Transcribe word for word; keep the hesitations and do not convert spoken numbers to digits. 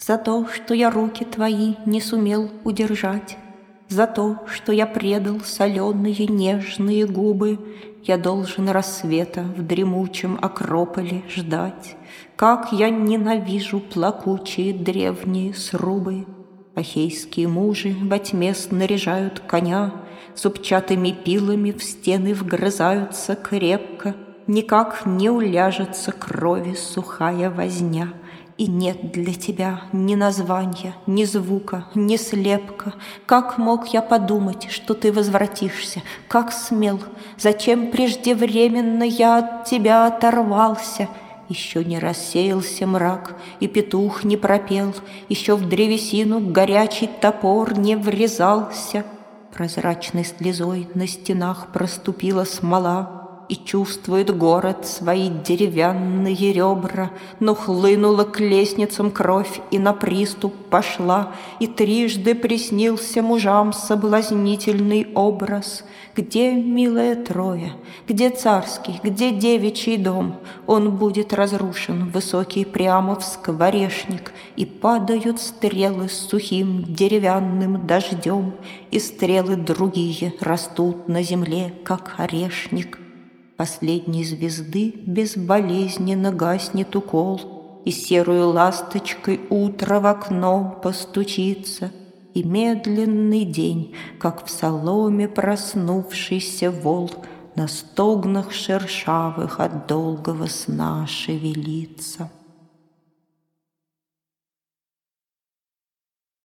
За то, что я руки твои не сумел удержать, за то, что я предал соленые нежные губы, я должен рассвета в дремучем Акрополе ждать. Как я ненавижу плакучие древние срубы! Ахейские мужи во тьме снаряжают коня, зубчатыми пилами в стены вгрызаются крепко, никак не уляжется крови сухая возня. И нет для тебя ни названия, ни звука, ни слепка. Как мог я подумать, что ты возвратишься? Как смел? Зачем преждевременно я от тебя оторвался? Еще не рассеялся мрак, и петух не пропел, еще в древесину горячий топор не врезался. Прозрачной слезой на стенах проступила смола, и чувствует город свои деревянные ребра, но хлынула к лестницам кровь и на приступ пошла, и трижды приснился мужам соблазнительный образ. Где, милая Троя, где царский, где девичий дом? Он будет разрушен, высокий прямо в скворечник, и падают стрелы с сухим деревянным дождем, и стрелы другие растут на земле, как орешник. Последней звезды безболезненно гаснет укол, и серую ласточкой утро в окно постучится, и медленный день, как в соломе проснувшийся вол, на стогнах шершавых от долгого сна шевелится.